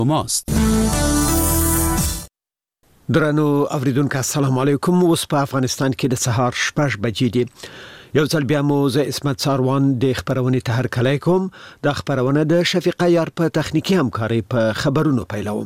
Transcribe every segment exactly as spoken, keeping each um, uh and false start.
ماست. درنو اوریدونکو السلام علیکم. اوس په افغانستان کې د سهار شپږ بجې دي. یو ځل بیا مو زه اسمت ساروان د خبرونې ته هرکلی کوم. د خبرونه د شفیقه یار په تخنیکی همکاري په خبرونو پیلوم.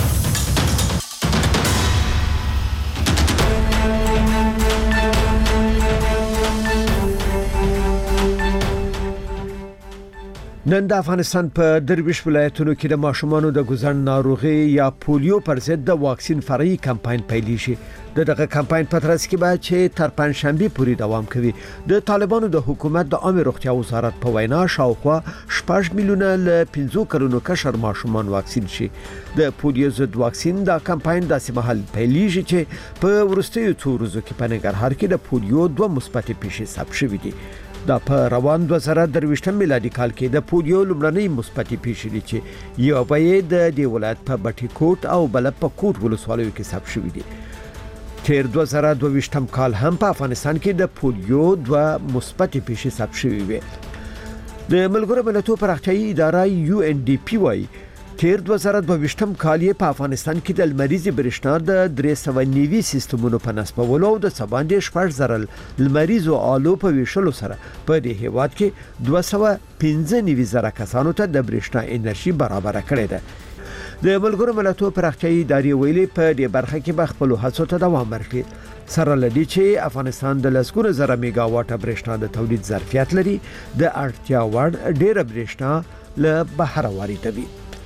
نن د افغانستان په درویش ولایتونو کې د ماشومانو د ګوزن ناروغي یا پولیو پر ضد د واکسین فرعي کمپاین پیلیږي. دغه کمپاین په ترڅ کې به چې تر پنځشنبه پورې دوام کوي. د طالبانو د حکومت د عامه روغتیا وزارت په وینا شاوخوا شپږ میلیونه ل پنځه کروڑ کشر ماشومان واکسین شي. د پولیو ضد واکسین د کمپاین د سیمهال پیلیږي چې په ورستیو څو ورځو کې په ننګرهار کې د پولیو دوه مثبت پیښې ثبت شوې دي. دا په روان دوه زره درویشتم میلادي کال کې د پولیو لومړنۍ مثبت پیښې دي چې یو به د دی ولایت په بټي کوټ او بل په کوټ ولسوالیو کې ثبت شوې دي. تیر دوه زره دوه کال هم په افغانستان کې د پولیو دوه مثبت پیښې ثبت شوې وي. د ملګرو ملتونو پراختیایي اداره یو ان ډي پی وايي تیر دوه زره دوه کال یې په افغانستان کې د لمریزي برېښنا د درې سوه نوي سیستمونو په نصبولو او د سباندې شپږ زره لمریزو آلو په ویشلو سره په دې هیواد کې دوه سوه پنځه نوي زره کسانو ته د برېښنا انرژي برابر کړې ده. د ملګرو ملتونو پراختیایي ادارې ویلي په دې برخه کې به خپل هڅو ته دوام ورکړي سره لدی چې افغانستان د لسګونه زره میگا واټ برېښنا د تولید ظرفیت لري. د اړتیا وړ ډېر برېښنا له بهر واردوي.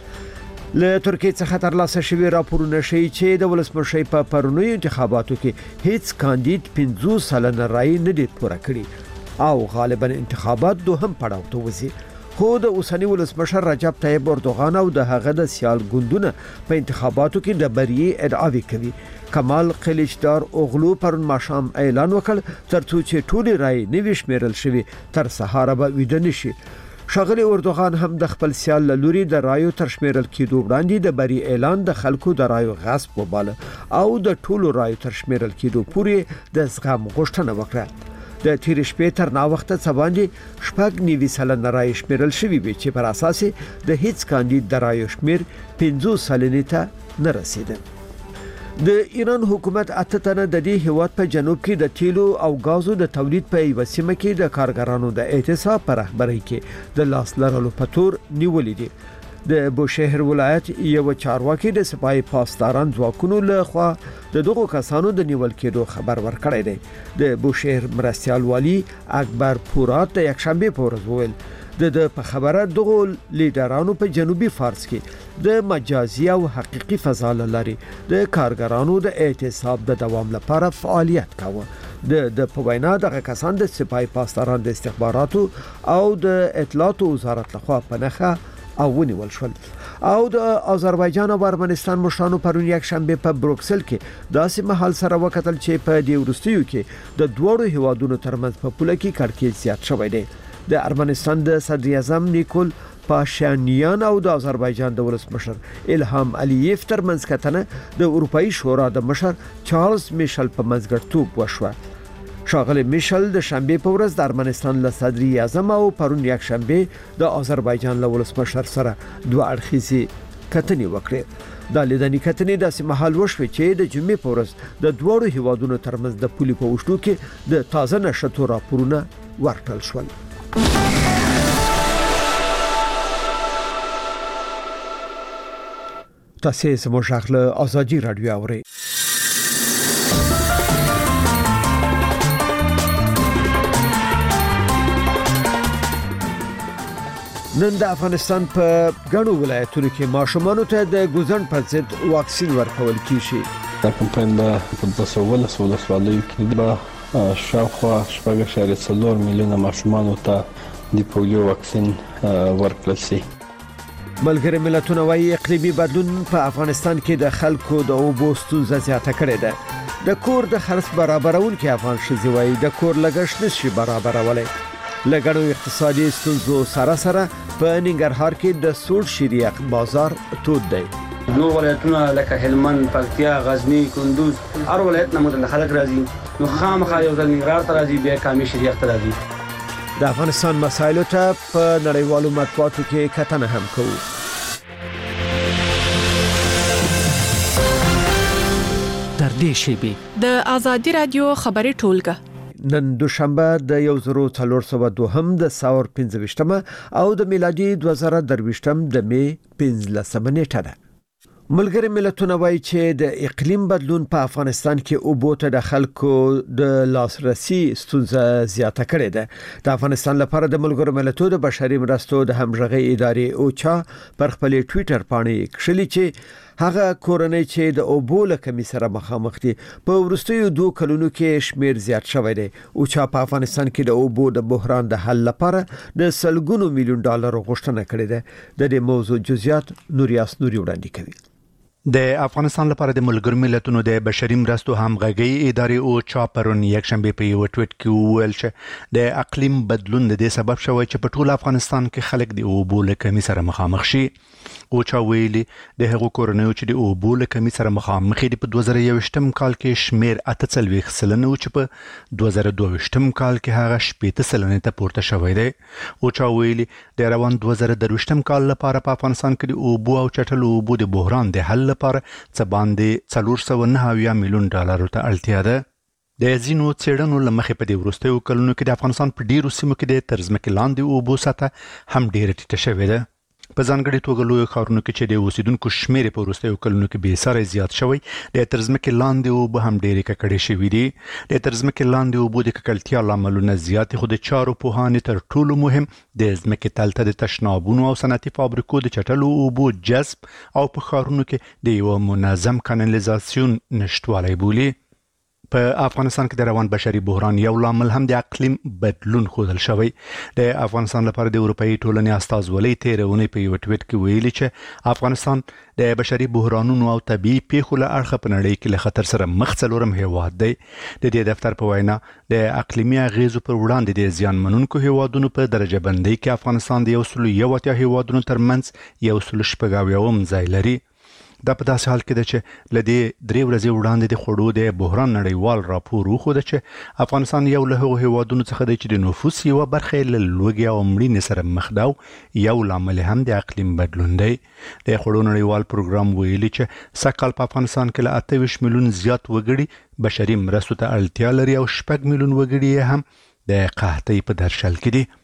له ترکیه څخه ترلاسه شوی راپورونه ښیي چې د ولسمشر په پرونی انتخاباتو کې هیڅ کاندید پنځوس سلنه رای نه دی پوره کړی او غالبا انتخابات دوهم پړاو ته وځي. خو د اوسنی ولسمشر رجب طیب اردوغان او د هغه د سیال ګوندونه په انتخاباتو کې د بری ادعاوې کوي. کمال قلیچدار اوغلو پرون ماښام اعلان وکړ ترڅو چې ټول رای نوي شمیرل شوي تر سهار به ویده نشي. ښاغلی اردوغان هم د خپل سیال لوري د رایو تر شمیرل کېدو وړاندې د بری اعلان د خلکو د رایو غصب وباله او د ټولو رایو تر شمیرل کېدو پورې د زغم غوښتنه وکړه. د تیر شپې تر نا وخته څباندې شپږ نوي سلنه رای شمیرل شوي وي چې پر اساس د هیڅ کاندید د رایو شمیر پنځوس سلنې ته نه رسیده. د ایران حکومت اته تنه د دې هیواد په جنوب کې د تیلو او غازو د تولید په یو سیمه کې د کارګرانو د اعتصاب پر رهبرۍ کې د لاس لرلو په تور نیولې دي. د بوشهر ولایت یو چارواکي د سپای پاسداران ځواکونو له خوا د دغو کسانو د نیول کېدو خبر ورکړی دی. د بوشهر مرستیال والی اکبر پورات د یکشنبه په ورځ وویل د د په خبره دغو لیډرانو په جنوبي فارس کې د مجازي او حقيقي فضا لري د کارګرانو د اعتصاب د دوام لپاره فعالیت کاوه. د د په وینا دغه کسان د سپای پاسداران د استخباراتو او د اطلاعاتو وزارت لخوا په نخښه او ونیول شول. او د آذربایجان او ارمنستان مشرانو پرون یک شنبه په بروکسل کې داسې محل سره وکتل چې په دې ورستیو کې د دوړو هوادونو ترمنځ په پوله کې کړکېچ زیات شوی دی. د ارمنستان د صدر اعظم نیکول پاشانیان او د آذربایجان د ولسمشر الهام علییف ترمنځ کتنه د اروپאי شورا د مشر چارلز میشل په منځګړیتوب وشوه. ښاغلی میشل د شنبه په ورځ د ارمنستان له صدر اعظم او پرون یک شنبه د آذربایجان له ولسمشر سره دوه اړخیزې کتنې وکړې. د لیدنې کتنې داسې مهال وشوې چې د جمعې په ورځ د دوړو هیوادونو ترمنځ د پولې په وشتو کې د تازه نشټو راپورونه ورکړل شول. تاسو زموږ غږ له ازادي رادیو اورئ. نن د افغانستان په ګڼو ولایتونو کې ماشومانو ته د ګوزن پر ضد واکسین ورکول کیږي. دا کمپاین به په دوه سوه ولسوالیو کې به شاوخوا شپږ اعشاریه څلور میلیونه ماشومانو ته د پولیو واکسین ورکړل شي. ملګری ملتونه وايي اقلیمي بدلون په افغانستان کې د خلکو د اوبو ستونزه زیاته کړې ده. د کور د خرڅ برابرول کې افغان ښځې وايي د کور لګښت نشي برابرولای. لګړو اقتصادي ستونزو سره سره په ننګرهار کې د سوړ شریخ بازار تود دی. نو ولایتونه لکه هلمند، پکتیا، غزنی، کندوز هر ولایت نه متل خلک راځي نو خامخا یو ځل ننګرهار ته راځي بیا کامې شریخ ته راځي. د افغانستان مسایلو ته په نړیوالو مطبوعاتو کې کتنه هم کوو. نږدې شي. د ازادي رادیو خبري ټولګه نن دوشنبه د یو زرو څلور سوه دوهم د ساور پنځه ویشتمه او د میلادي دوه زره درویشتم د می پنځلسمه نیټه ده. ملګری ملتونه وایي چې د اقلیم بدلون په افغانستان کې اوبو ته د خلکو د لاسرسي ستونزه زیاته کړې ده. د افغانستان لپاره د ملګرو ملتونو د بشري مرستو د همغږي ادارې اوچا پر خپل ټوئیټر باندې کښلي چې هغه کورنۍ چې د اوبو له کمی سره مخامخ دي په ورستیو دوه کلونو کې شمیر زیات شوی دی. اوچا په افغانستان کې د اوبو د بحران د حل لپاره د سلګونو میلیون ډالر غوښتنه کړې ده. د دې موضوع جزئیات نوریاس نوري وړاندې کوي. د افغانستان لپاره د ملګرو ملتونو د بشري مرستو همغږي ادارې او چا پرون یک شنبه په یو ټویټ کې ویل چې د اقلیم بدلون د دې سبب شوی چې په ټول افغانستان کې خلک د اوبو له کمی سره مخامخ شي. او چا ویلي د هغو کورنیو چې د اوبو له کمی سره مخامخ دي په دوه زره یوویشتم کال کې شمیر اته څلوېښت سلنه او چې په دوه زره دوه ویشتم کال کې هغه شپېته سلنې ته پورته شوی دی. او چا ویلي د روان دوه زره درویشتم کال لپاره په افغانستان کې د اوبو او چټلو اوبو د بحران د حل لپاره څه باندې څلور سوه نهه اویا میلیون ډالرو ته اړتیا ده. د ځینو څېړنو له مخې په دې وروستیو کلونو کې د افغانستان په ډیرو سیمو کې د تر ځمکې لاندې اوبو سطحه هم ډیره ټیټه شوې ده. په ځانګړي توګه لویو ښارونو کې چې د اوسیدونکو شمیر په وروستیو کلونو کې بې ساري زیات شوی، د تر ځمکې لاندې اوبه هم ډېرې ککړې شوي دي. د تر ځمکې لاندې اوبو د ککړتیا لاملونه زیات، خو د چارو پوهانې تر ټولو مهم د ځمکې تل ته د تشنابونو او صنعتي فابریکو د چټلو اوبو جذب او په ښارونو کې د یو منظم کانالیزاسیون نشټوالی بولي. په افغانستان کې د روان بشري بحران یو لامل هم د اقلیم بدلون ښودل شوی. د افغانستان لپاره د اروپایي ټولنې استازولۍ تېره اونۍ په یو ټویټ کې ویلي چې افغانستان د بشري بحرانونو او طبیعي پیښو له اړخه په نړۍ کې له خطر سره مخ څلورم هیواد دی. د دې دفتر په وینا د اقلیمي اغیزو پر وړاندې د زیان منونکو هیوادونو په درجه بندۍ کې افغانستان د یو سل یو اتیا هیوادونو ترمنځ یو سل شپږ اویاوم ځای لري. دا په داسې حال کې ده چې له دې درې ورځې وړاندې د خوړو د بحران نړیوال راپور وښوده چې افغانستان یو له هغو هیوادونو څخه دی چې د نفوس یوه برخه یې له لوږې او مړینې سره مخ ده او یو لامل هم د اقلیم بدلون دی. د خوړو نړیوال پروګرام ویلي چې سږ کال په افغانستان کې له اته ویشت میلیون زیات وګړي بشري مرستو ته اړتیا لري او شپږ میلیون وګړي یې هم د قحطۍ په درشل کې دي.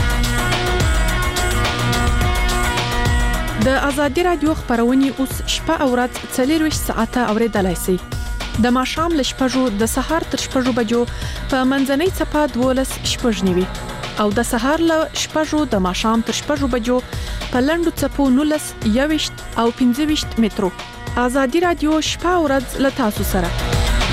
د ازادي رادیو خبرونه اوس شپه او ورځ څلور ویشت ساعته اوریدلای شئ. د ماښام له شپږو د سهار تر شپږو بجو په منځنۍ څپه دولس شپږ نیوي او د سهار له شپږو د ماښام تر شپږو بجو په لنډو څپو نولس یوویشت او پنځه ویشت مترو. ازادي رادیو شپه او ورځ له تاسو سره.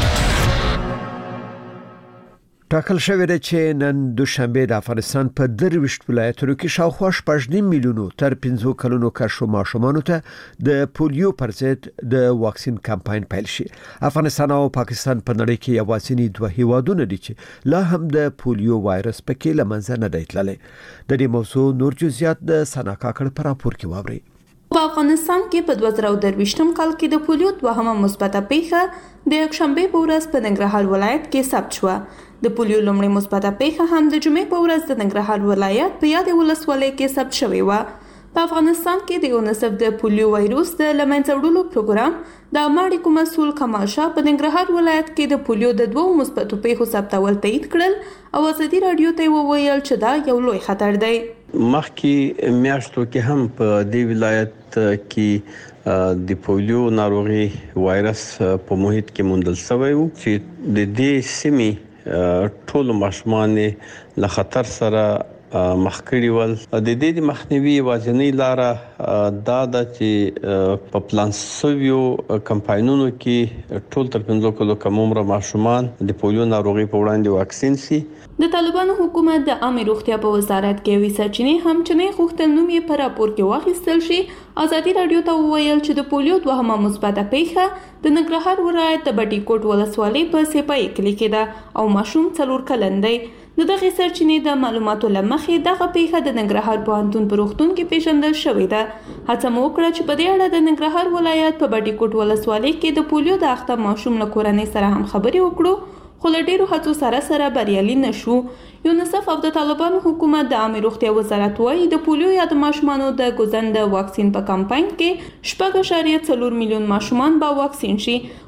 ټاکل شوی دی چې نن دوشنبه د افغانستان په درویشت ولایتونو کې شاوخوا شپږ نیم میلیونو تر پنځو کلونو کشو ماشومانو ته د پولیو پر ضد د واکسین کمپاین پیل شي. افغانستان او پاکستان په نړۍ کې یوازینی دوه هیوادونه دي چې لا هم د پولیو وایرس پکې له منځه نه دی تللی. د دې موضوع نور جزئیات د سنا کاکړ په راپور کې واورئ. په افغانستان کې په دوه زره درویشتم کال کې د پولیو دوهمه مثبته پیښه د یکشنبه په ورځ په ننګرهار ولایت کې ثبت شوه. د پولیو لومړی مثبته پیښه هم د جمعې په ورځ د ننګرهار ولایت په یادې ولسوالۍ کې ثبت شوې وه. په افغانستان کې د یونیسف د پولیو وایروس د له منځه وړلو پروګرام د عامه اړیکو مسؤل کمال شاه په ننګرهار ولایت کې د پولیو د دوو مثبتو پیښو ثبتول تایید کړل او ازادي رادیو ته وویل چې دا یو لوی خطر دی. مخکې میاشتو کې هم په دې ولایت کې د پولیو ناروغي وایرس په محیط کې موندل شوی و چې د دې سیمې ټول ماشومان له خطر سره مخ کړي ول. د دې د مخنیوي واجنې لاره دا د چې په پلان سویو کمپاینونو کې ټول تر پنځه کلو کم عمر ماشومان د پولیو ناروغي په وړاندې واکسین شي. د طالبانو حکومت د عامه روغتیا په وزارت کې وی سرچینې هم چې غوښتل نوم یې په راپور کې واخیستل شي. ازادي رادیو ته وویل چې د پولیو دوهمه مثبته پیښه د ننګرهار ولایت د بټي کوټ ولسوالۍ په سپای کلي کې ده او ماشوم څلور کلن دی. د دغه سرچینې د معلوماتو لمخې دغه پیښه د ننګرهار پوهنتون په روغتون کې پیژندل شوې ده. هڅه مو وکړه چې په دې اړه د ننګرهار ولایت په بټي کوټ ولسوالۍ کې د پولیو د اخته ماشوم له کورنۍ سره هم خبرې وکړو، خو له ډېرو هڅو سره سره بریالي نشو. یونیسف او د طالبانو حکومت د عامه روغتیا وزارت وايي د پولیو یا د ماشومانو د ګوزند واکسین په کمپاین کې شپږ اعشاریه څلور میلیون ماشومان به واکسین شي.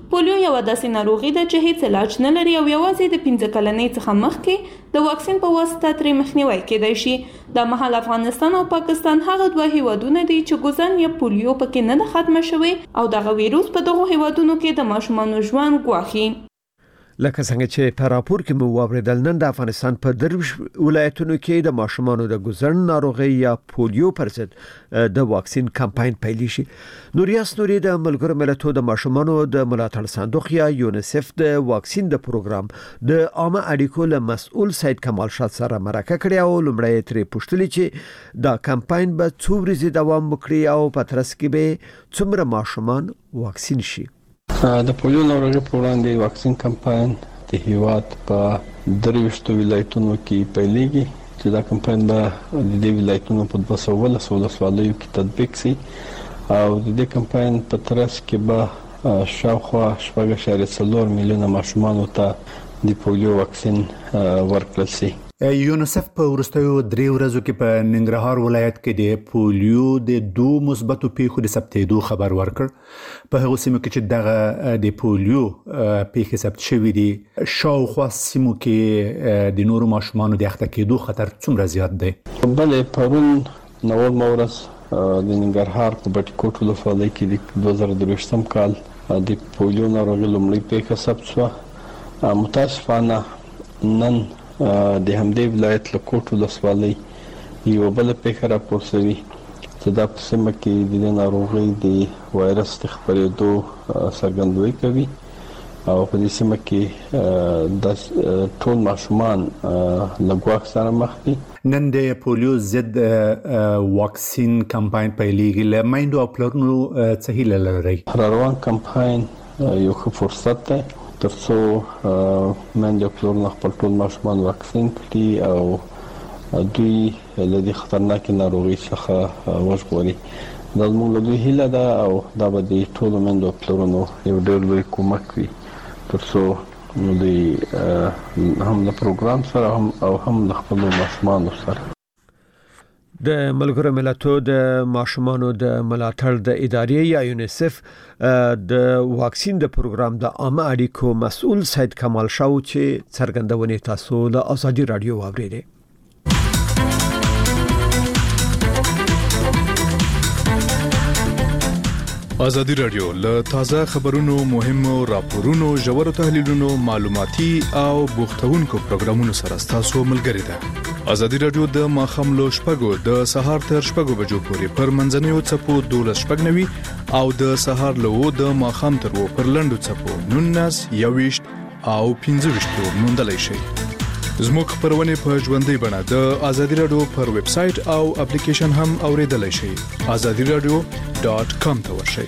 پولیو یو داسې ناروغي ده چې هیڅ علاج نه لري او یوازې د پنځه کلنۍ څخه مخکې د واکسین په واسطه ترې مخنیوي کېدای شي. د مهال افغانستان او پاکستان هغه دوه هیوادونه دي چې ګوزن یا پولیو پکې نه ده ختمه شوی او دغه ویروس په دغه هیوادونو کې د ماشومانو ژوند ګواښي. لکه څنګه چې په راپور کې مو واوریدل، نن د افغانستان په درویش ولایتونو کې د ماشومانو د ګوزن ناروغي یا پولیو پر ضد د واکسین کمپاین پیل شي. نوریاس نوري د ملګرو ملتونو د ماشومانو د ملاتړ صندوق یا یونیسف د واکسین د پروګرام د عامه اړیکو له مسؤل سید کمال شاه سره مرکه کړې او لومړی ترې پوښتنه چې دا کمپاین به څو ورځې دوام وکړي او په ترڅ کې به څومره ماشومان واکسین شي. د پولیو ناروغي پر وړاندې واکسین کمپاین د هیواد په درویشتو ولایتونو کې پیلېږي چې دا کمپاین به د دې ولایتونو په دوه سوه ولس ولسوالیو کې تطبیق شي او د دې کمپاین په ترڅ کې به شاوخوا شپږ اعشاریه څلور میلیونه ماشومانو ته د پولیو واکسین ورکړل شي. یونیسف په وروستیو درې ورځو کې په ننګرهار ولایت کې د پولیو د دوه مثبتو پیښو د ثبتېدو خبر ورکړ. په هغو سیمو کې چې دغه د پولیو پیښې ثبت شوي دي، شاوخوا سیمو کې د نورو ماشومانو د اخته کېدو خطر څومره زیات دی؟ بلې پرون نومبر ورځ د ننګرهار په بټي کوټ ولسوالۍ کې د دوه زره درویشتم کال د پولیو ناروغي لومړۍ پیښه ثبت شوه. متاسفانه نن د همدې ولایت له کوټ ولسوالۍ یو بل پیښه راپور شوې چې دا په سیمه کې د ناروغۍ د وایرس د خپرېدو څرګندوي کوي او په دې سیمه کې د ټول ماشومان له ګواښ سره مخ دي. نن د پولیو ضد واکسین کمپاین پیلېږي. له میندو او پلرونو څه هیله لرئ؟ روان کمپاین یو ښه فرصت دی ترڅو میندې او پلرونه خپل ټول ماشومان واکسین کړي او دوی له دې خطرناکې ناروغۍ څخه وژغوري. دا زموږ له دوی هیله ده او دا به د ټولو میندو او پلرونو یو ډېر لوی کومک وي ترڅو دوی هم له پروګرام سره هم او هم له خپلو ماشومانو سره. د ملګرو ملتونو د ماشومانو د ملاتړ د ادارې یا یونیسف د واکسین د پروګرام د عامه اړیکو مسؤل سید کمال شاه چې څرګندونې تاسو له ازادي رادیو واوریدې. ازادي رادیو له تازه خبرونو، مهمو راپورونو، ژورو تحلیلونو، معلوماتي او بوختونکو پروګرامونو سره تاسو ملګری ده. ازادي رادیو د ماخام لو شپږو د سهار تر شپږو بجو پورې پر منځنیو چپو دولس شپږ نوي او د سهار لو د ماخام تر وو پر لندو چپو نونس یويشت او پنځه ویشت موندلای شي. زموږ خبرونه په ژوندۍ بڼه د ازادي رادیو پر ویب سټ او اپلیکیشن هم اوریدلای شئ. ازادي رادیو ډاټ کام ته ورشئ.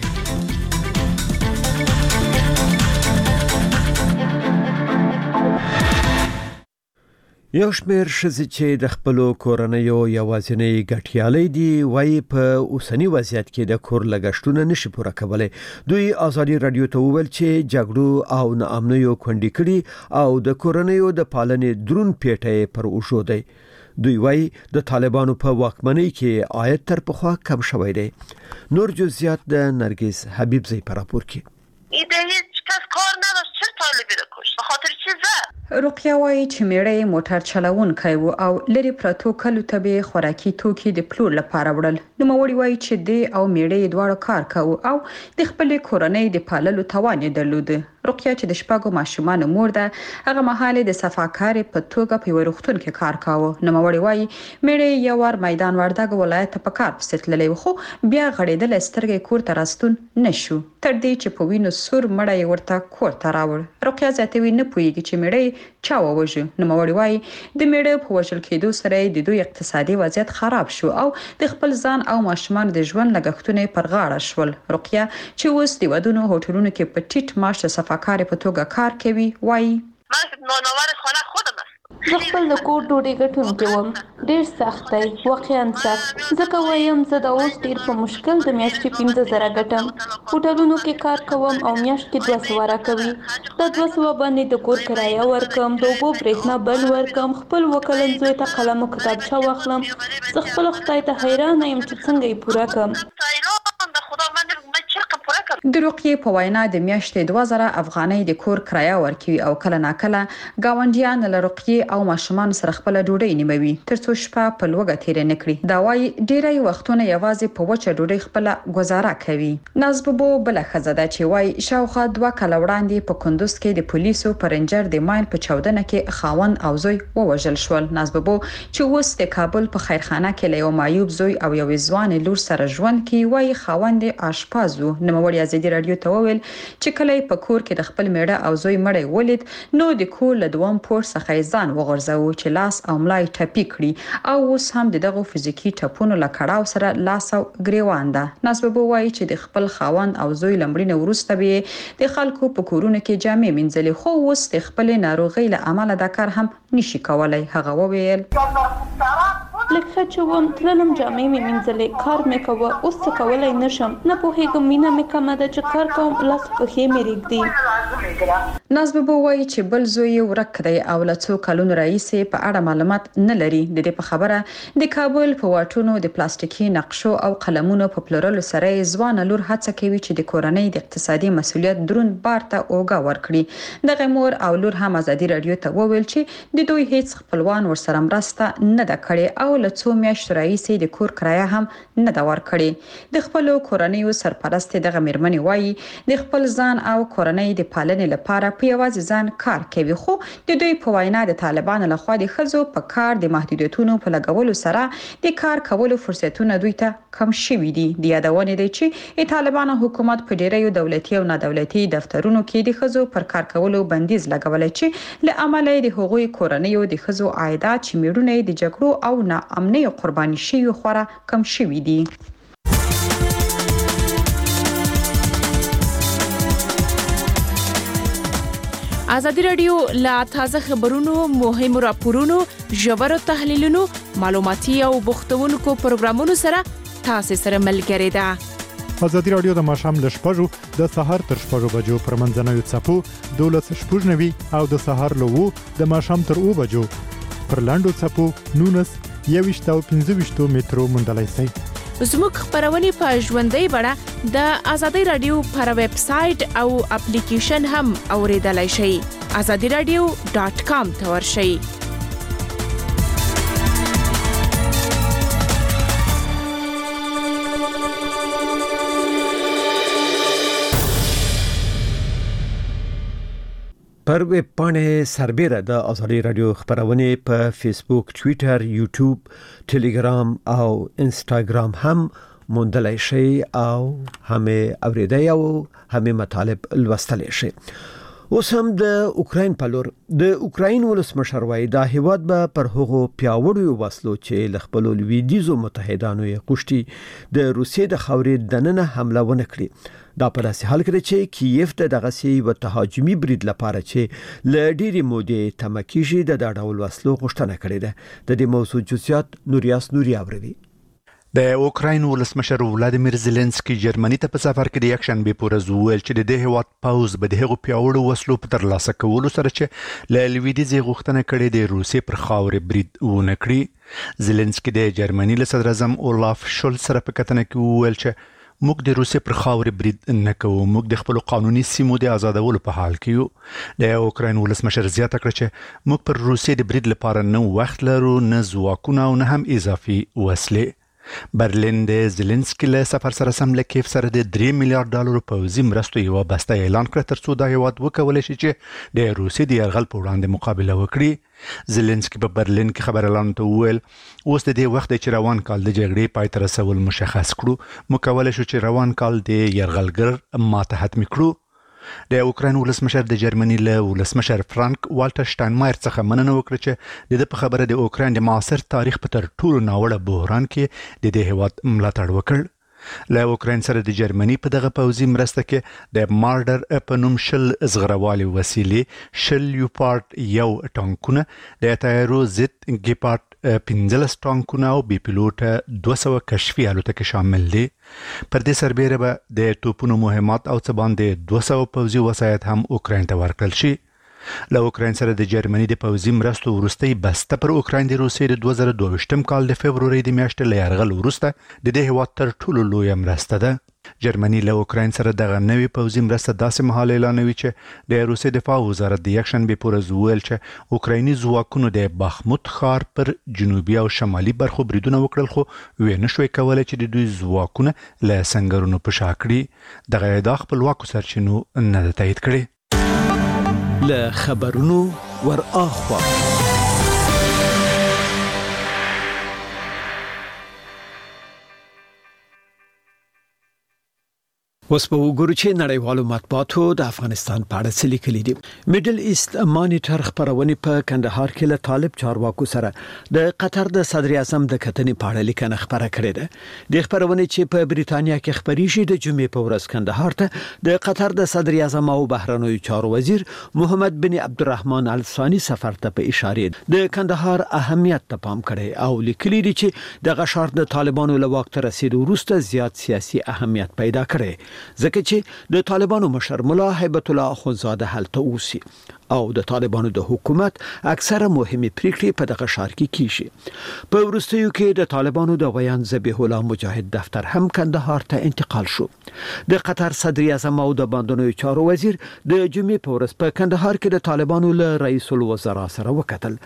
یو شمېر ښځې چې د خپلو کورنیو یوازینۍ ګټیالۍ دي وایي په اوسني وضعیت کې د کور لګښتونه نشي پوره کولی. دوی ازادي رادیو ته وویل چې جګړو او ناامنیو کونډې کړي او د کورنیو د پالنې درون پیټه پر اوښو دی. دوی وایي د طالبانو په واکمنۍ کې عاید تر پخوا کم شوی دی. نور جزئیات د نرګس حبیب زی په راپور کې. کار نداشت چه طالبی رو کشت به خاطر چه زد؟ رقیه وایي چې میړه موټر چلوونکی و او لري پرتو کلو ته به خوراکي توکي د پلور لپاره وړل. نوموړي وایي چې د او میړه دواړه کار کوي او د خپل کورنۍ د پاللو توان یې درلود. رقیه چې د شپږو ماشومان مور ده، هغه مهال د صفاکار په توګه په ورختون کې کار کاوه. نوموړي وایي میړه یو ور میدان وردګ ولایت په کار پسې تللی و خو بیا غړېدل سترګې کور ته راستون نشو تر دې چې په وینو سور مړی ورته کور ته راوړ. رقیه زیاتوي نه پوهیږي چې میړه چا ووژه. نوموړي وایي د میړه په وژل کېدو سره د دوی اقتصادي وضعیت خراب شو او د خپل ځان او ماشومان د ژوند لګښتونه پر غاړه شول. رقیه چې اوس د ودونو هوټلونو کې په ټیټ معاش د صفاکار په توګه کار کوي وایي من نانآور خانه خودم است. زه خپل د کور ډوډۍ ګټونکی وم. ډېر سخت دی، واقعا سخت. ځکه وایم زه د اوس ډېر په مشکل د میاشتې پنځه زره ګټم. هوټلونو کې کار کوم او میاشت کې دوه سوه راکوي. دا دوه سوه باندې د کور کرایه ورکم، د اوبو برېښنا بل ورکم، خپل وکلن زوی ته قلم او کتابچه واخلم. زه خپل خدای ته حیرانه یم چې څنګه یې پوره کړم. د رقیه په وینا د میاشتې دوه زره افغانۍ د کور کرایه ورکوي او کله ناکله گاونډیان له رقیه او ماشومان سره خپل ډوډۍ نیموي ترڅو شپه په لوګه تیر نه کړي. دا وايي ډیری وختونه یوازې په وچه ډوډۍ خپل گزاره کوي. نازببو بل خزاده چې وايي شاوخوا دوه کال وړاندې په کندوز کې د پولیسو پرنجر د ماین په چودنه کې خاوند او زوی ووژل شول. نازببو چې اوس د کابل په خیرخانه کې له یو معیوب زوی او یو ځوان لور سره ژوند کوي وايي خاوند آشپاز وو. نوموړي ازادي رادیو ته وویل چې کله په کور کې د خپل میړه او زوی مړی ولید نو د کور له دوم پور څخه ځان وغورځاو چې لاس او ملای ټپي کړي او اوس هم دغه فزیکی ټپونو له کړهو سره لاس او ګریوان ده. نازببو وايي چې د خپل خاوند او زوی لمړینه ورسته به د خلکو په کورونو کې جامې منځلې خو اوس د خپل ناروغي له امله دا کار هم نشي کولای. هغه وویل لکه چې وم تللم جامې مې منځلې کار مې کوه اوس څه کولای نشم نه پوهېږم مینه مې کمه ده چې کار کوم لاس پښې مې ریږدي. نازببو وايي چې بل زوی ورک دی او له څو کلونو راهیسې په اړه معلومات نه لري. د دې په خبره د کابل په واټونو د پلاستیکي نقشو او قلمونو په پلورلو سره ځوان لور هڅه کوي چې د کورنۍ د اقتصادي مسولیت درون بار ته اوګه ورکړي. دغه مور او لور هم ازادي رادیو ته وویل چې د دوی هیڅ خپلوان ورسره مرسته نه ده کړې او له څو میاشتو راهیسې د کور کرایه هم نه ده ورکړې. د خپل کورنۍ سرپرست دغه میرمنې وايي د خپل ځان او کورنۍ د پالنې لپاره په یوازې ځان کار کوي خو د دوی په وینا د طالبانو لخوا د ښځو په کار د محدودیتونو په لګولو سره د کار کولو فرصتونه دوی ته کم شوي دي. د یادونه دی چې د طالبانو حکومت په ډیرو دولتي او نادولتي دفترونو کې د ښځو پر کار کولو بندیز لګولای چې له امله د هغوی کورنۍ د ښځو عایدات چې میړونه د جګړو او ناامنۍ قرباني شوي خورا کم شوي دي. ازادي رادیو لا تازه خبرونو مهم راپورونو ژور تحلیلونو معلوماتي او بوختونکو پروګرامونو سره تاسو سره ملګری ده. ازادي رادیو د ماشام له شپږو د سهار تر شپږو بجو پر منځنوي څپو دولس شپږنوي او د سهار له وو د ماشام تر اوو بجو پر لاندو څپو نونس یويشت او پنځه ویشت مترو مندلای سي. زموږ خبرونه په ژوندۍ بڼه د ازادي رادیو پر ویب سټ او اپلیکیشن هم اوریدلای شئ. azadi radio dot com ته ورشئ. پر ویب پاڼې سربېره د ازادي رادیو خبرونه په فیسبوک، ټوئیټر، یوټیوب، ټلګرام او انسټاګرام هم موندلای شئ او هم اوریدای او هم مطالب لوستلای شئ. اوس هم د اوکراین په لور د اوکراین ولسمشر وایي دا هیواد به پر هغو پیاوړو وسلو چې ل خپل لویدیزو متحدانو یې غوښتي د روسیې د خاورې دننه حمله ونه کړي. دا په داسې حال کې چې کیف د دغه سی و تهاجمي برید لپاره چې ل ډېری مودې تمکیږي د دا ډول وسلو غوښتنه کړې ده. د دې موضوع جزئیات نوریاس نوري اوري. د اوکراین ولسمشر ولادیمیر زيلنسکي جرمني ته په سفر کې د یک شنبه پورز ویل چې د هیواد پاوز به د هغو پیاوړو وسلو په ترلاسه کولو سره چې ل لویدیزي غوښتنه کړې د روسیې پر خاورې برید ونه کړي. زيلنسکي د جرمني له صدر اعظم اولاف شولز سره په کتنه کې ویل چې موږ د روسیې پر خاورې برید نه کوو، موږ د خپل قانوني سیمو د آزادولو په حال کې یو. د اوکراین ولسمشر زیاته کړه چې موږ پر روسیې د برید لپاره نه وخت لرو، نه ځواکونه او نه هم اضافي وسلې. برلین د زيلنسکي له سفر سره سم له کیف سره د درې میلیارډ ډالر پوځي مرستو یو بسته اعلان کړ ترڅو دا هیواد وکولای شي چې د روسیې د یرغل په وړاندې مقابله وکړي. زيلنسکي په برلین کې خبر اعلان ته وویل اوس د دې وخت چې روان کال د جګړې پای ته رسول مشخص کړو، مکولای شو چې روان کال د یرغلګر ماته حتمی کړو. د اوکراین ولسمشر د جرمني له ولسمشر فرانک والټر شټاینمایر څخه مننه وکړه چې د په خبره د اوکراین د معاصر تاریخ په تر ټولو ناوړه بحران کې د دې هیواد ملاتړ وکړ. له اوکراین سره د جرمني په دغه پوځي مرسته کې د مارډر په نوم شل زغروالي وسیلې، شل لیوپارډ یو ټانکونه، د تایرو زد ګیپارډ پنځلس ټانکونه او بي پیلوټه دوه سوه کشفي الوتکې شامل دي. پر دې سربېره به د توپونو مهمات او څه باندې دوه سوه پوځي وسایط هم اوکراین ته ورکړل شي. له اوکراین سره د جرمني د پوځي مرستو وروستۍ بسته پر اوکراین د روسیې د دوه زره دوه ویشتم کال د فبروري د میاشتې له یرغل وروسته د دې هیواد تر ټولو لویه مرسته ده. جرمني له اوکراین سره دغه نوې پوځي مرسته داسې مهال اعلانوي چې د روسیې دفاع وزارت د یکشنبې په ورځ وویل چې اوکرایني ځواکونو د باخموت ښار پر جنوبي او شمالي برخو بریدونه وکړل، خو ویې نشوی کولی چې د دوی ځواکونه له سنګرونو په شا کړي. دغه ادعا خپلواکو سرچینو نه ده تایید کړې. له خبرونو ور اخوا اوس په وګورو چې نړیوالو مطبوعاتو د افغانستان په اړه څه لیکلي دي. میډل ایست مانیټر خبرونه په کندهار کې له طالب چارواکو سره د قطر د صدر اعظم د کتنې په اړه لیکنه خبره کړې ده. د خبرونه چې په بریتانیا کې خبري شي د جمعې په ورځ کندهار ته د قطر د صدر اعظم او بهرنیو چارو وزیر محمد بن عبدالرحمن ال ثاني سفر ته په اشاره د کندهار اهمیت ته پام کړي او لیکلي دي چې د غشار د طالبانو له وخت رسیدو وروسته زیات سیاسي اهمیت پیدا کړي، ځکه چې د طالبانو مشر مولا هیبت الله اخوندزاده هلته اوسي او د طالبانو د حکومت اکثره مهمه پریکړې په دغه ښار کې کیږي. په وروستیو کې د طالبانو د ویان ذبیح الله مجاهد دفتر هم کندهار ته انتقال شو. د قطر صدر اعظم او د باندنیو چارو وزیر د جمعې په ورځ په کندهار کې د طالبانو له رئیس الوزرا سره وکتل.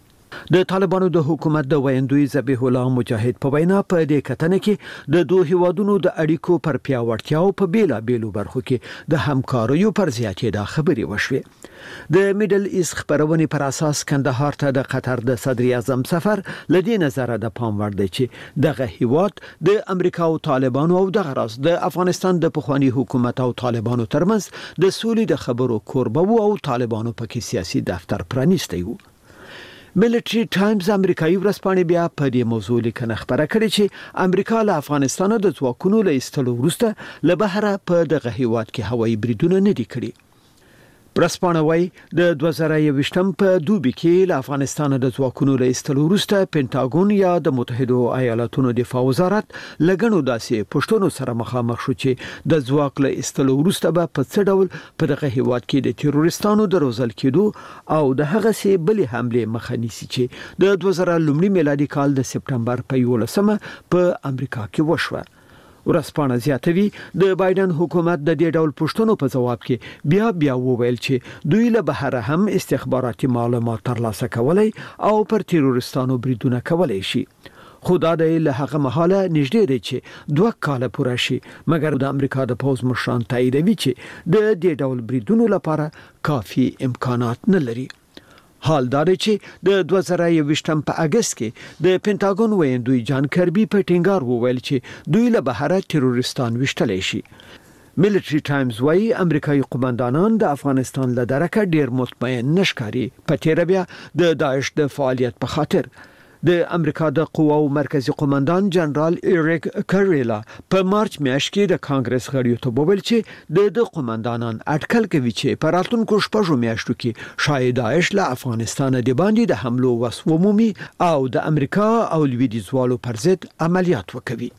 د طالبانو د حکومت د ویندوی ذبیح الله مجاهد په وینا په دې کتنه کې د دوه هیوادونو د اړیکو پر پیاوړتیا او په بیلا بیلو برخو کې د همکاریو پر زیاتېدا خبرې وشوې. د میډل ایست خبرونه پر اساس کندهار ته د قطر د صدر اعظم سفر لدې نظر د پام وړ دی چې دغه هیواد د امریکا او طالبانو او دغه راز د افغانستان د پخوانی حکومت او طالبانو ترمنځ د سولې د خبرو کوربه او طالبانو پکې سیاسي دفتر پرانیستی وو. ملټری ټایمز امریکایي ورځپاڼه بیا په دې موضوع لیکنه خبره کړې چې امریکا له افغانستان د ځواکونو له ایستلو وروسته له بهره په دغه هیواد کې هوایي بریدونه نه دي کړي. ورځپاڼه وايي د دوه زره یوویشتم په دوبي کې له افغانستان د ځواکونو له ایستلو وروسته پینټاګون یا د متحده ایالاتونو دفاع وزارت لګنو داسې پښتنو سره مخامخ شو چې د ځواک له ایستلو وروسته به په څه ډول په دغه هیواد کې د تروریستانو د روزل کېدو او د هغه سي بلې حمله مخه نیسي چې د دوه زره لومړي میلادي کال د سپټمبر په یولسمه په امریکا کې وشوه. ورځپاڼه زیاتوي د بایدن حکومت د دې ډول پښتنو په جواب کې بیا بیا وویل چې دوی له بهره هم استخباراتي معلومات ترلاسه کولای او پر تروریستانو بریدونه کولای شي. خدا د له هغه مهاله نږدې دی چې دوه کاله پوره شي، مګر د امریکا د پوز مشران تاییدوي چې د دې ډول بریدونو لپاره کافي امکانات نه لري. حال دا دی چې د دوه زره یوویشتم په اگست کې د پینټاګون ویندوی جان کربي په ټینګار وویل چې دوی له بهره تروریستان وشتلی شي. ملټری ټایمز وايي امریکایي قومندانان د افغانستان له درکه ډیر مطمئن نشکاري په تیر بیا د داعش د فعالیت په خاطر. د امریکا د قواو مرکزی قومندان جنرال ایریک کریلا په مارچ میاشت کې د کانګرس غړیو ته وویل چې د د قومندانان اټکل کوي چې په راتلونکو شپږو میاشتو کې شاید داعش له افغانستان د باندې د حملو وس ومومي او د امریکا او لویدیځوالو پر ضد عملیات وکوي.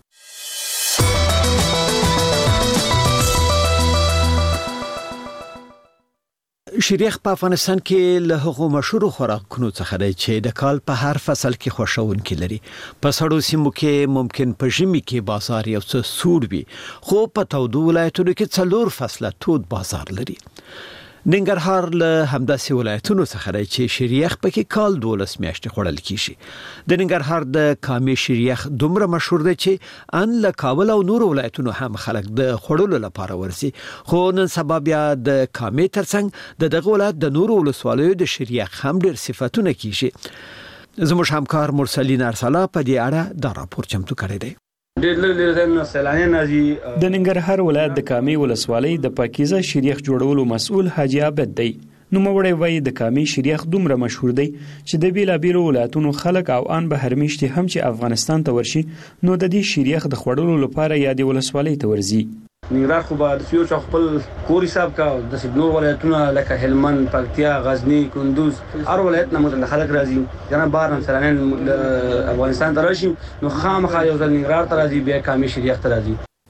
شریخ په افغانستان کې له هغو مشهور خوراکونو څخه دی چې د کال په هر فصل کې خوښونکي لري. په سړو سیمو کې ممکن په ژمي کې بازار یو څه سوړ وي، خو په تودو ولایتونو کې څلور فصله تود بازار لري. ننګرهار له همداسې ولایتونو څخه دی چې شریخ پکې کال دولس میاشتې خوړل کیږي. د ننګرهار د کامې شریخ دومره مشهور دی چې ان له کابل او نور ولایتونو هم خلک د خوړلو لپاره ورسي، خو نن سبا بیا د کامې ترڅنګ د دغه ولایت د نور ولسوالیو د شریخ هم ډیر صفاتونه کیږي. زموږ همکار مرسلین ارسلا په دې اړه دا راپور چمتو کړی دی. د ننګرهار ولایت د کامې ولسوالۍ د پاکیزه شریخ جوړولو مسؤل حاجی عابد دی. نوموړی وایي د کامې شریخ دومره مشهور دی چې د بیلابیلو ولایتونو خلک او ان به هر میاشتې هم چې افغانستان ته ورشي نو د دې شریخ د خوړلو لپاره یا د ولسوالۍ ته ورځي. ننګرهار خو به د فیو چې خپل کور حساب کا د نور ولایتونو لکه هلمند، پکتیا، غزنی، کندوز هر ولایت نه متل خلک راځي کنه بار هم سره افغانستان ته راشي نو خامخا یو ځل ننګرهار ته راځي بیا کامې شریخ ته راځي.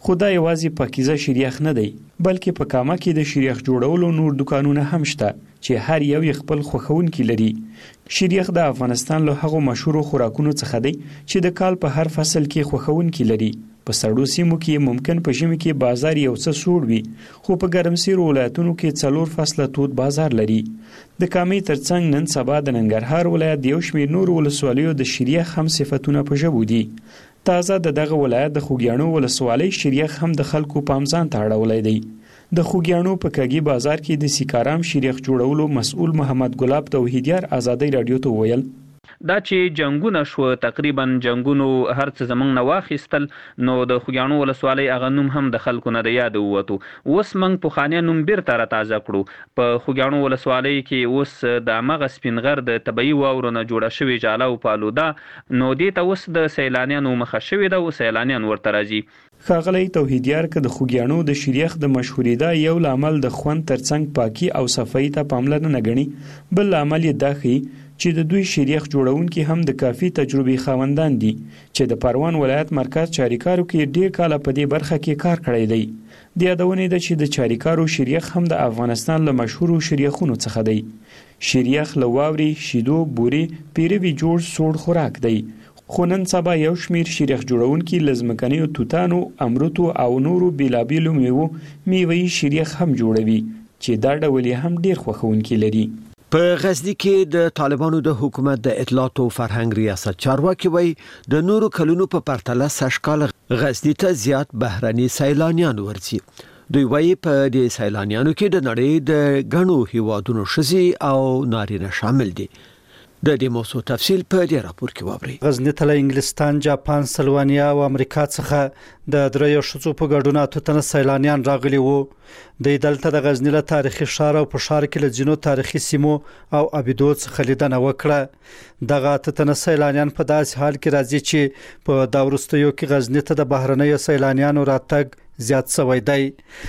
خدای یوازې پاکیزه شریخ نه دی بلکې په کامه کې د شریخ جوړولو نور دکانونه هم شته چې هر یو خپل خوښونکي لري. شریخ د افغانستان له هغو مشهور خوراکونو څخه دی چې د کال په هر فصل کې خوښونکي لري. په سړو سیمو کې ممکن په ژمي کې بازار یو څه سوړ وي خو په ګرمسیرو ولایتونو کې څلور فصله تود بازار لري. د کامې ترڅنګ نن سبا د ننګرهار ولایت یو شمېر نور ولسوالیو د شریخ هم صفتونه په ژبو دي. تازه د دغه ولایت د خوږیاڼو ولسوالۍ شریخ هم د خلکو پام ځان ته اړولی دی. د خوږیاڼو په کاږي بازار کې د سیکارام شریخ جوړولو مسؤل محمد ګلاب توحیدیار آزادۍ رادیو ته وویل دا چې جنگونه شو تقریبا جنگونو هر څه زمنګ نه واخیستل نو د خوږیاڼو ولسوالۍ هغه نوم هم د خلکو نه د یاد ووتو. اوس موږ پخوانی نوم بیرته را تازه کړو. په خوږیاڼو ولسوالۍ کې اوس د هغه سپینغر د طبیعي واورو نه جوړه شوې جاله او پالوده نو دې ته اوس د سیلانیانو مخه شوې ده او سیلانیان ورته راځي. ښاغلی توحیدیار که د خوږیاڼو د شریخ د مشهوریدا یو لامل د خوند ترڅنګ پاکي او صفایي ته پاملرنه غني بل لامل یې دا ښیي چې د دوی شریخ جوړونکي هم د کافي تجربې خاوندان دي چې د پروان ولایت مرکز چاریکارو کې ډیر کال په دې برخه کې کار کړی دی. د یادونې ده چې د چاریکارو شریخ هم د افغانستان له مشهورو شریخونو څخه دی. شریخ له واوري، شیدو، بوري، پیروي جوړ سوړ خوراک دی. خو نن سبا یو شمیر شریخ جوړونکي له ځمکنیو توتانو، امرتو او نورو بیلابیلو میوو میوه‌یي شریخ هم جوړوي چې دا ډول یې هم ډیر خوښونکي لري. په غزنی کې د طالبانو د حکومت د اطلاعات او فرهنګ ریاست چارواکي وایي د نورو کلونو په پرتله سږکال غزنی ته زیات بهرني سیلانیان ورځي. دوی وایي په دې سیلانیانو کې د نړۍ د غنو هیوادونو ښځې او نارینه شامل دي. د دې موضوع تفصیل په دې راپور کې واورئ. غزنی ته له انګلستان، جاپان، سلوانیا او امریکا څخه د دریو شذو په ګډون اته تنه سیلانیان راغلي وو. د دلته د غزنی له تاریخي ښار او په ښار کې له ځینو تاریخي سیمو او ابیدو څخه لیدنه وکړه. دغه اته تنه سیلانیان په داسې حال کې راځي چې په دا وروستیو کې غزنی ته د بهرنیو سیلانیانو راتګ زیات شوی دی.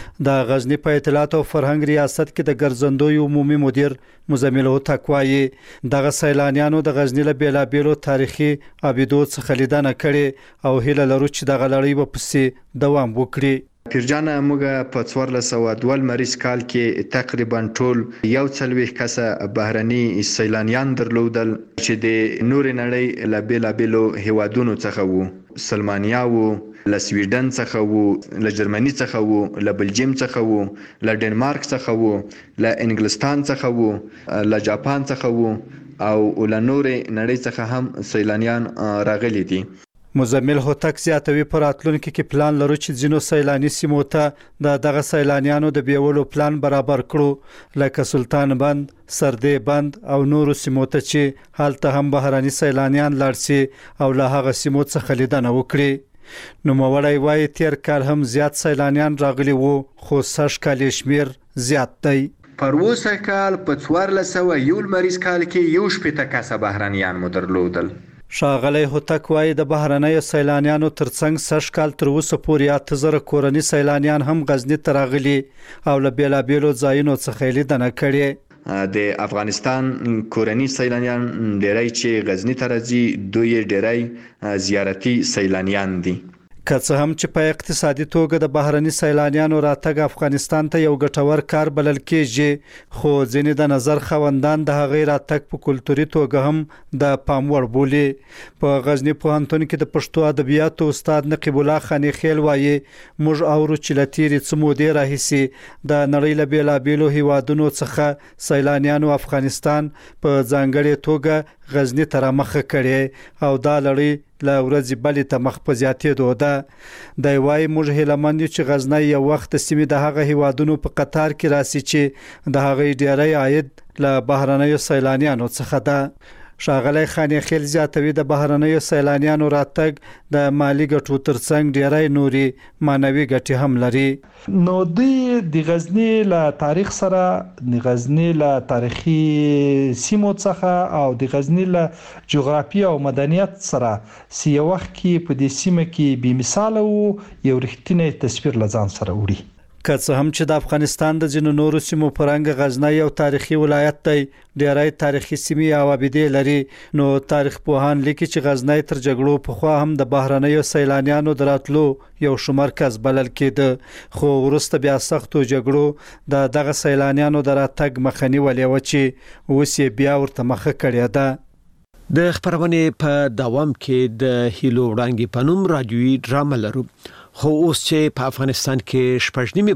د غزنی په اطلاعات او فرهنګ ریاست کې د ګرځندوی عمومي مدیر مزمل هوتک وایي دغه سیلانیانو د غزنی له بیلابیلو تاریخي ابیدو څخه لیدنه کړي او هیله لرو چې دغه لړۍ به پسې دوام وکړي. پیرجانه موږ په څوارلس سوه دوه مریض کال کې تقریبا ټول یو څلوېښت کسه بهرني سیلانیان درلودل چې د نور نړۍ له بیلابیلو هیوادونو څخه وو. سلمانیا وو، له سویډن څخه وو، له جرمني څخه وو، له بلجیم څخه وو، له ډنمارک څخه وو، له انګلستان څخه وو، له جاپان څخه وو او له نور نړۍ څخه هم سیلانیان راغلي دي. مزمل هوتک زیاتوي پر راتلونکي کې پلان لرو چې ځینو سیلاني سیمو ته د دغه سیلانیانو د بیولو پلان برابر کړو لکه سلطان بند، سردې بند او نورو سیمو ته چې هلته هم بهراني سیلانیان لاړ شي او له هغه سیمو څخه لیدنه وکړي. نوموړی وایي تیر کال هم زیات سیلانیان راغلي وو خو سږ کال شمیر زیات دی. پر اوسه کال په څوارلس سوه یو مریض کال کې یو شپېته کسه بهرنیان مو درلودل. ښاغلی هوتک وایي د بهرنیو سیلانیانو ترڅنګ سږ کال تر اوسه پورې اته زره کورني سیلانیان هم غزنی ته راغلي او له بیلابیلو ځایونو څخه لیدنه کړې. د افغانستان کورني سیلانیان ډیری چې غزنی ته راځي دوی ډیری زیارتي سیلانیان دي. که څه هم چې په اقتصادي توګه د بهرني سیلانیانو راتګ افغانستان ته یو ګټور کار بلل کېږي خو ځینې د نظر خوندان د هغې راتګ په کلتوري توګه هم د پام وړ بولي. په غزنی پوهنتون کې د پښتو ادبیاتو استاد نقیب الله خانی خیل وایي موږ اورو چې له تېرې څه مودې راهیسې د نړۍ له بیلابیلو هیوادونو څخه سیلانیانو افغانستان په ځانګړې توګه غزنی ته رامخه کړې او دا لړۍ له ورځې بلې ته مخ په زیاتېدو ده. دی وایي موږ هیلهمند یو چې غزنی یو وخت د سیمې د هغه هیوادونو په قطار کې راسي چې د هغې ډیری عاید له بهرنیو سیلانیانو څخه ده. ښاغلی خانی خیل زیاتوي د بهرنیو سیلانیانو راتګ د مالی ګټو ترڅنګ ډیری نوري مانوي ګټې هم لري. نو دوی د غزنی له تاریخ سره د غزنی له تاریخي سیمو څخه او د غزنی له جغرافي او مدنیت سره سی وخت کې په دې سیمه کې بې مثاله وو یو رښتینی تصویر لزان سره وړي. که څه هم چې د افغانستان د جنو نورو سیمو پرنګ غزنی یو تاریخي ولایت دی ډیری تاریخي سیمې او ابیدې لري نو تاریخ پوهان لیکي چې غزنی تر جګړو په خوا هم د بهرنیو سیلانیانو دراتلو یو ښه مرکز بلل کېده خو وروسته بیا سختو جګړو د دغه سیلانیانو دراتګ مخنی ولې و چې اوس یې بیا ورته مخه کړې ده د خبرونه په دوام کې د هیلو وړاندې پنوم رادیوي ډرامه لرو خو اوس چې په افغانستان کې شپږ نیمه